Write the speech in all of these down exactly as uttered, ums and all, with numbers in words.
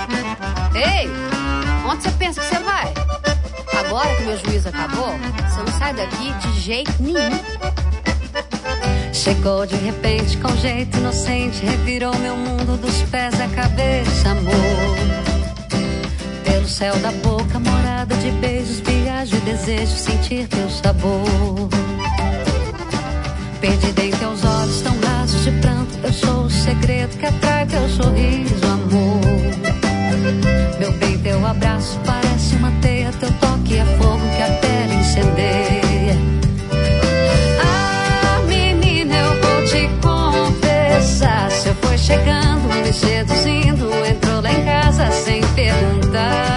Ei, onde você pensa que você vai? Agora que meu juízo acabou, você não sai daqui de jeito nenhum. Chegou de repente com jeito inocente, revirou meu mundo dos pés à cabeça, amor. Pelo céu da boca, morada de beijos, viajo e desejo sentir teu sabor. Perdida em teus olhos tão rasos de pranto, eu sou o segredo que atrai teu sorriso, amor. Meu bem, teu abraço parece uma teia, teu toque é fogo que a pele incendeia. Ah, menina, eu vou te confessar, você foi chegando, me seduzindo, entrou lá em casa sem perguntar.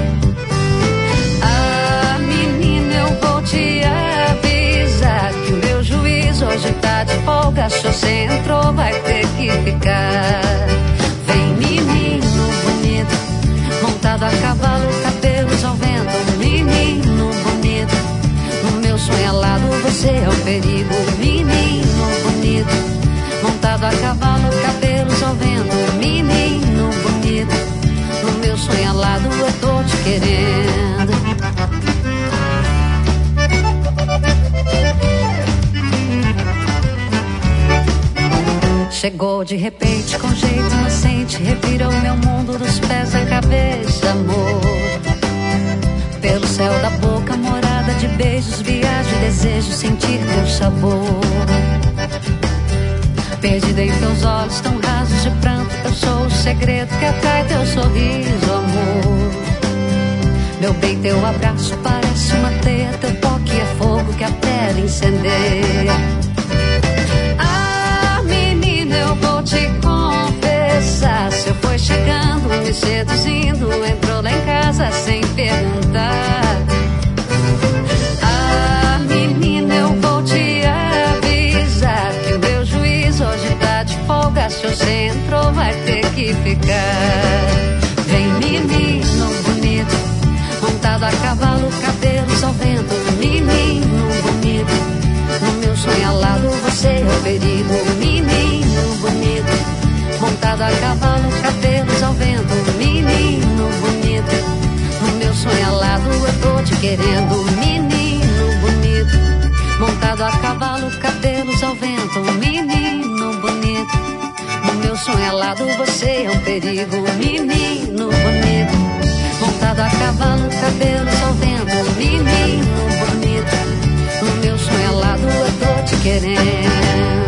Ah, menina, eu vou te avisar que o meu juízo hoje tá de folga, se você entrou vai ter que ficar. Vem, menino bonito, montado a cavalo, cabelos ao vento. Menino bonito, no meu sonho alado você é um perigo. Menino bonito, montado a cavalo, cabelos ao vento. Menino bonito, no meu sonho alado eu tô te querendo. Chegou de repente com jeito inocente, revirou meu mundo dos pés à cabeça, amor. Pelo céu da boca, morada de beijos, viajo e desejo sentir teu sabor. Perdida em teus olhos tão rasos de pranto, eu sou o segredo que atrai teu sorriso, amor. Meu bem, teu abraço parece uma teia, teu toque é fogo que a pele incendeia. Eu vou te confessar, se eu foi chegando, me seduzindo, entrou lá em casa sem perguntar. Ah, menina, eu vou te avisar que o meu juízo hoje tá de folga, se você entrou vai ter que ficar. Vem, menino bonito, montado a cavalo, cabelos ao vento. Menino bonito, no meu sonho alado você é o perigo. Menino bonito, montado a cavalo, cabelos ao vento. Menino bonito, no meu sonho alado eu tô te querendo. Menino bonito, montado a cavalo, cabelos ao vento. Menino bonito, no meu sonho alado você é um perigo. Menino bonito, montado a cavalo, cabelos ao vento. Menino bonito, no meu sonho alado eu tô te querendo.